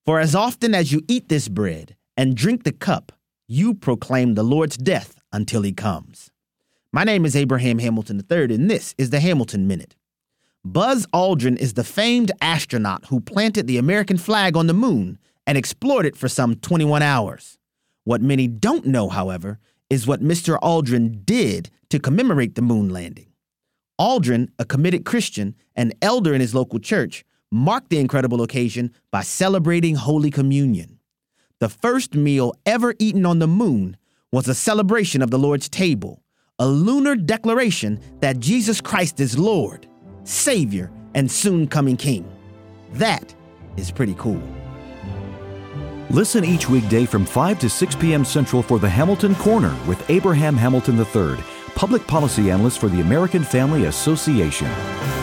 For as often as you eat this bread and drink the cup, you proclaim the Lord's death until he comes. My name is Abraham Hamilton III, and this is the Hamilton Minute. Buzz Aldrin is the famed astronaut who planted the American flag on the moon and explored it for some 21 hours. What many don't know, however, is what Mr. Aldrin did to commemorate the moon landing. Aldrin, a committed Christian and elder in his local church, marked the incredible occasion by celebrating Holy Communion. The first meal ever eaten on the moon was a celebration of the Lord's table, a lunar declaration that Jesus Christ is Lord, Savior, and soon-coming King. That is pretty cool. Listen each weekday from 5 to 6 p.m. Central for the Hamilton Corner with Abraham Hamilton III, public policy analyst for the American Family Association.